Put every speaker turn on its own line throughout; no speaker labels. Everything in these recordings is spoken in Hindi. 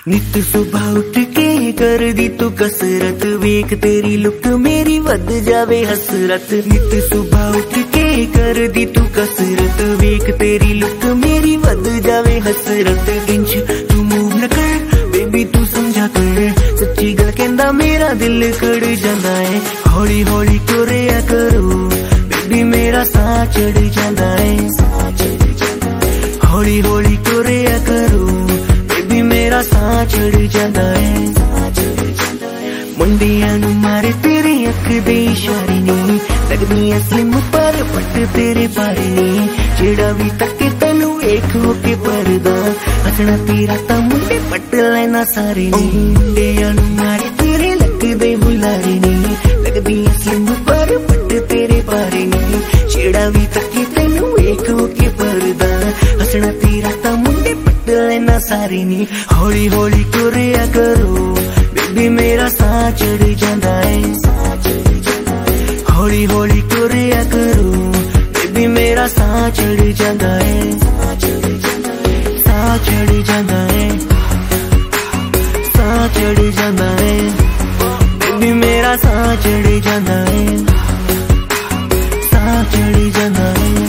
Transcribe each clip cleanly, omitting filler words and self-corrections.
नित सुबह उठ के कर दी तू कसरत, वेख तेरी लुक मेरी वध जावे हसरत। नित सुबह उठ के कर दी तू कसरत, वेख तेरी लुक मेरी वध जावे हसरत। इंच तू मूव न कर बेबी तू समझा कर, सच्ची गल कहंदा मेरा दिल कड़ जांदा है। हौली हौली तुरिया करो बेबी मेरा साह चढ़ जांदा है। हौली हौली तुरिया करो बेबी मेरा साह चढ़ जांदा है। मुंडियां नू मारे तेरे अख दे इशारे नी, लगदी स्लिम पर पट तेरे बारे नी। जेड़ा भी तके तैनू वेख के परदा, हसना तेरा तां मुंडे पट लेना सारे नी। मुंडियां नू मारे तेरे लगदे बुलारे नी, लगदी स्लिम पर पट तेरे बारे नी। जेड़ा भी तके तैनू वेख के परदा, हसना तेरा तां मुंडे पट लेना सारे नी। हौली हौली तुरिया करो बेबी मेरा साह चढ़ जांदा है। हौली हौली तुरिया करो बेबी मेरा साह चढ़ जांदा है। साह चढ़ जांदा है, साह चढ़ जांदा है बेबी मेरा साह चढ़ जांदा है। साह चढ़ जांदा है।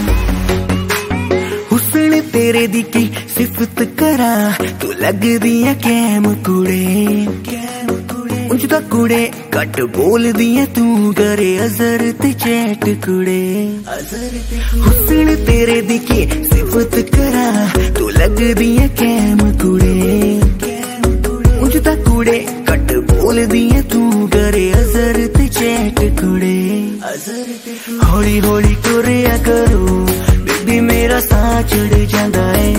हुस्न तेरे दी की सिफत करा, तू लगदी है कैम कुड़े। उंज दा कुड़े घट बोल दिया तू करे अजर ते चैट कुड़े। हुस्न तेरे दी की सिफत करा, तू लगदी है कैम कुड़े। उंज दा कुड़े घट बोल दिया तू करे अजर ते चैट कुड़े। हौली हौली तुरिया करो बेबी मेरा साह चढ़ जांदा है।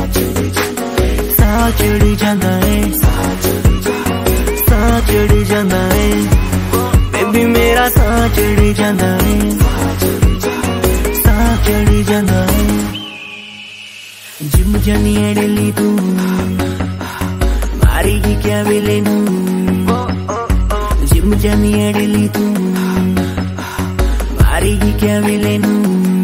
साह चढ़ जांदा है, साह चढ़ जांदा है बेबी मेरा साह चढ़ जांदा है। साह चढ़ जांदा है। जिम जानी है डेली तू, मारेगी क्या वेले नू। जिम जानी है डेली तू, मारेगी क्या वेले नू।